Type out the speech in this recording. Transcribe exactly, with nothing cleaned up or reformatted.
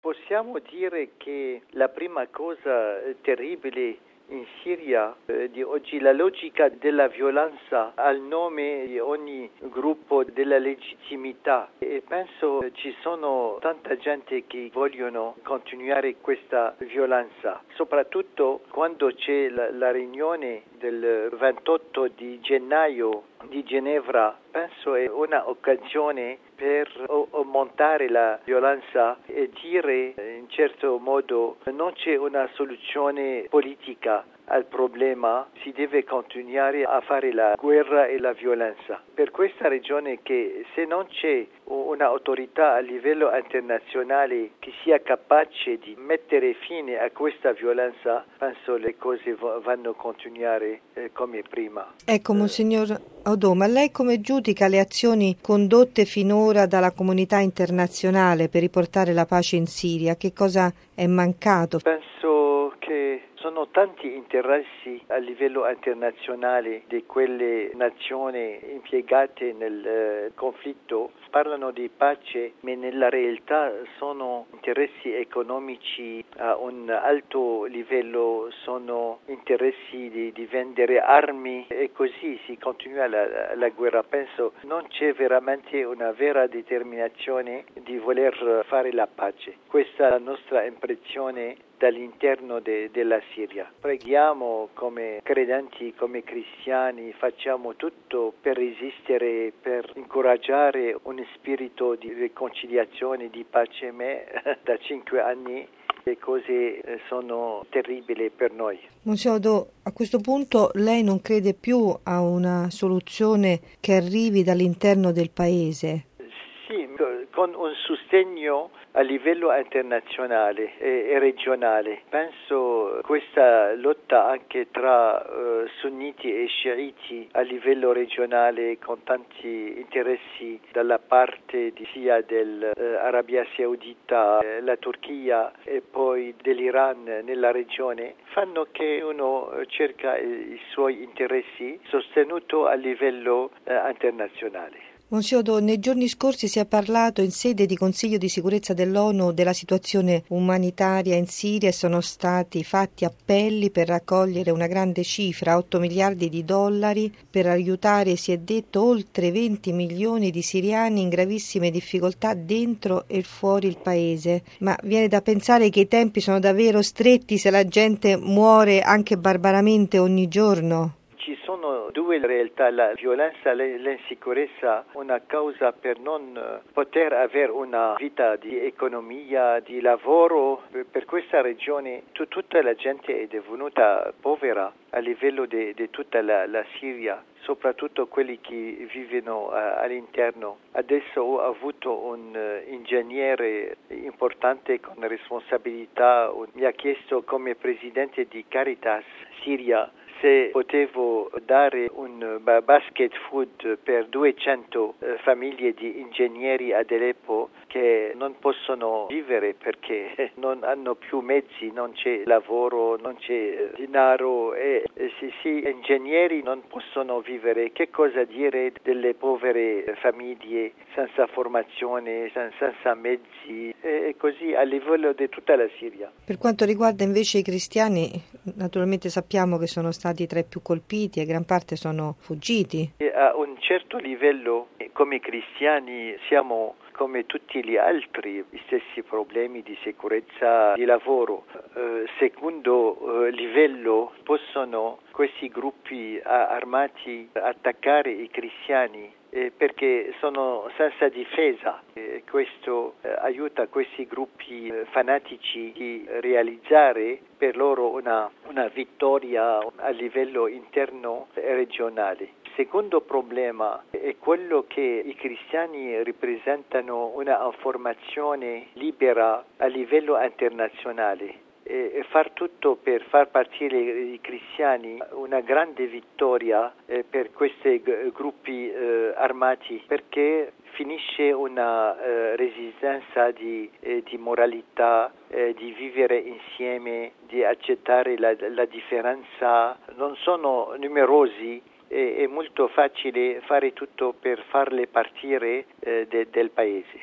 Possiamo dire che la prima cosa eh, terribile in Siria eh, di oggi, la logica della violenza al nome di ogni gruppo della legittimità, e penso ci sono tanta gente che vogliono continuare questa violenza, soprattutto quando c'è la, la riunione del ventotto di gennaio di Ginevra. Penso è una occasione per aumentare la violenza e dire in certo modo non c'è una soluzione politica al problema, si deve continuare a fare la guerra e la violenza. Per questa ragione che se non c'è un'autorità a livello internazionale che sia capace di mettere fine a questa violenza, penso le cose vanno a continuare eh, come prima. Ecco, Monsignor Audò, ma lei come giudica le azioni condotte finora dalla comunità internazionale per riportare la pace in Siria? Che cosa è mancato? Penso che sono tanti interessi a livello internazionale di quelle nazioni impiegate nel eh, conflitto. Parlano di pace, ma nella realtà sono interessi economici a un alto livello, sono interessi di, di vendere armi e così si continua la, la guerra. Penso non c'è veramente una vera determinazione di voler fare la pace. Questa è la nostra impressione dall'interno de, della Siria. Preghiamo come credenti, come cristiani, facciamo tutto per resistere, per incoraggiare un spirito di riconciliazione, di pace, ma da cinque anni le cose sono terribili per noi. Monsignor Audò, a questo punto lei non crede più a una soluzione che arrivi dall'interno del paese? Sì, con un sostegno a livello internazionale e, e regionale. Penso questa lotta anche tra uh, sunniti e sciiti a livello regionale, con tanti interessi dalla parte di, sia dell'Arabia uh, Saudita, eh, la Turchia e poi dell'Iran nella regione, fanno che uno cerca i, i suoi interessi sostenuto a livello uh, internazionale. Monsignor Audò, nei giorni scorsi si è parlato in sede di Consiglio di sicurezza dell'ONU della situazione umanitaria in Siria e sono stati fatti appelli per raccogliere una grande cifra, otto miliardi di dollari, per aiutare, si è detto, oltre venti milioni di siriani in gravissime difficoltà dentro e fuori il paese. Ma viene da pensare che i tempi sono davvero stretti se la gente muore anche barbaramente ogni giorno. Ci sono due realtà, la violenza e l'insicurezza, una causa per non poter avere una vita di economia, di lavoro. Per questa ragione tutta la gente è divenuta povera a livello di, di tutta la, la Siria, soprattutto quelli che vivono uh, all'interno. Adesso ho avuto un uh, ingegnere importante con responsabilità, mi ha chiesto come presidente di Caritas Siria se potevo dare un basket food per duecento eh, famiglie di ingegneri ad Aleppo che non possono vivere perché non hanno più mezzi, non c'è lavoro, non c'è denaro e eh, sì, sì, ingegneri non possono vivere. Che cosa dire delle povere famiglie senza formazione, senza mezzi e così a livello di tutta la Siria. Per quanto riguarda invece i cristiani, naturalmente sappiamo che sono stati tra i più colpiti e gran parte sono fuggiti. E a un certo livello, come cristiani, siamo come tutti gli altri, gli stessi problemi di sicurezza, di lavoro. Eh, secondo eh, livello possono questi gruppi armati attaccare i cristiani eh, perché sono senza difesa. E questo eh, aiuta questi gruppi eh, fanatici di realizzare per loro una, una vittoria a livello interno e regionale. Il secondo problema è quello che i cristiani rappresentano una informazione libera a livello internazionale e far tutto per far partire i cristiani una grande vittoria eh, per questi g- gruppi eh, armati, perché finisce una eh, resistenza di, eh, di moralità, eh, di vivere insieme, di accettare la, la differenza. Non sono numerosi, è molto facile fare tutto per farle partire eh, de, del paese.